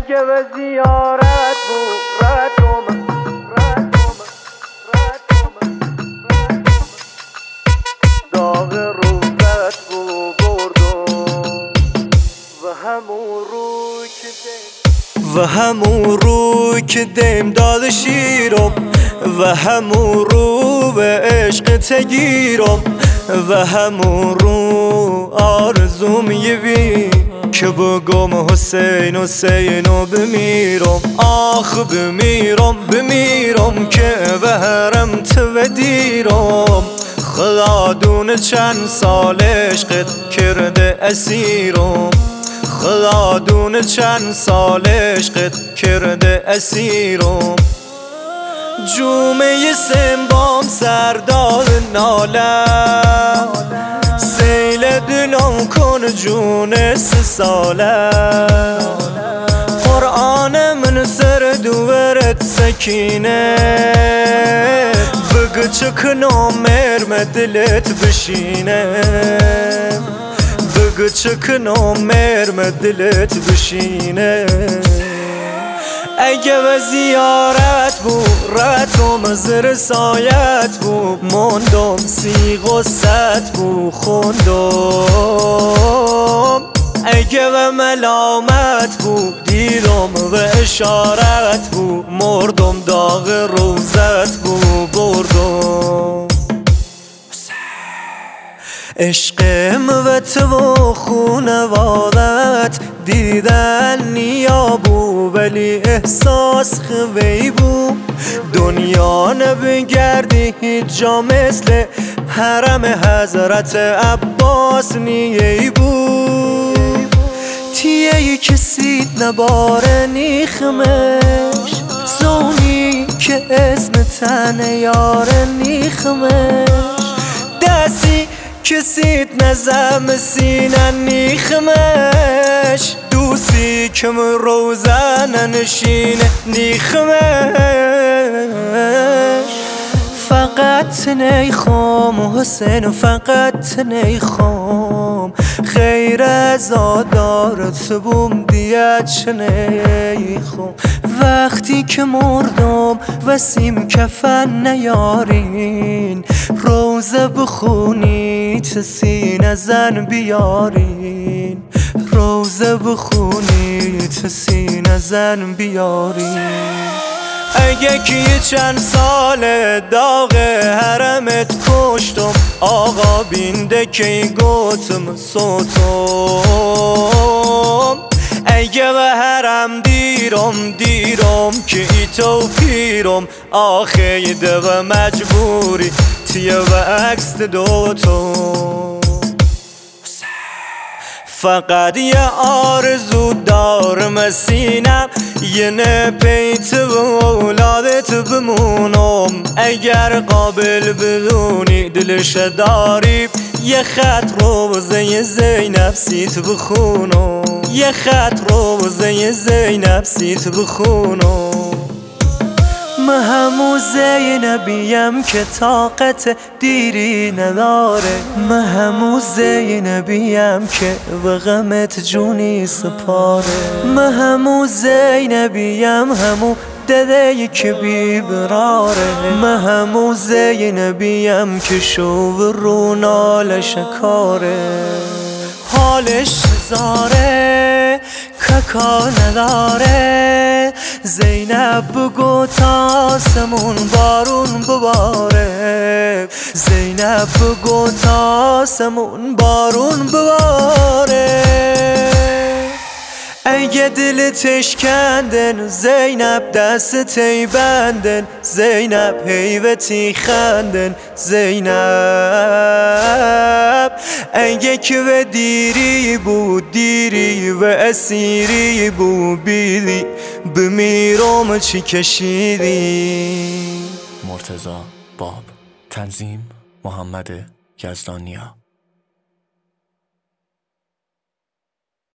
اگه به زیارت بود ردومه داغ روزت بود بردم و همون رو که دیم داد شیرم و همون رو به عشق تگیرم و همون رو آرزوم یبی که بگم حسین حسینو بمیرم آخ بمیرم که به حرم تو دیرم خدا دونه چند سال عشقت کرده اسیرم خدا دونه چند سال عشقت کرده اسیرم جومه سنبام سردار نالم سیل دلم کن جون 3 ساله قرآن من سر دورت سکینه بگو چکنم مرم دلت بشینه بگو چکنم مرم دلت بشینه اگه به زیارت بود رتم زر سایت بود موندم سی غصت بود خوندم اگه به ملامت بود دیدم و اشارت بود مردم داغ روزت بود بردم عشقم و تو و خونوادت دیدن نیابو ولی احساس خوی بو دنیا نبگردی هیچ جا مثل حرم حضرت عباس نیهی بو تیهی کسید نباره نیخمش زونی که اسم تن یاره نیخمش دستی کسید نزم سینه نیخمش دوستی کم روزن نشینه نیخمش فقط نیخوام حسین فقط نیخوام خیر از آدارت بوم دیت نیخوام وقتی که مردم وسیم کفن نیارین روزه بخونید سینه زن بیارین روزه بخونید سینه زن بیارین اگه که چند سال داغ حرمت کشتم آقا بینده که گوتم سوتم اگه به حرم دیرم که ای تو پیرم آخه ده و مجبوری تیه و عکس دوتم فقط یه آرزو دارم سینم یه نپیت و اولادت بمونم اگر قابل بدونی دلش داری یه خط روزه زینب سیت بخونم یه خط روزه زینب سیت بخونم من همون زینبیم که طاقت دیری نداره من همون زینبیم که به غمت جونی سپاره من همون زینبیم همون دده که بیبراره من همون زینبیم که شو رو نالش کاره حالش زاره ککا نداره زینب بگو تا آسمون بارون بباره زینب بگو تا آسمون بارون بباره اگه دلتش کندن زینب دست تی بندن زینب حیوتی خندن زینب اگه که به دیری بود دیری و اسیری بود بیدی بمیرم چی کشیدی مرتضی باب تنظیم محمد یزدانیا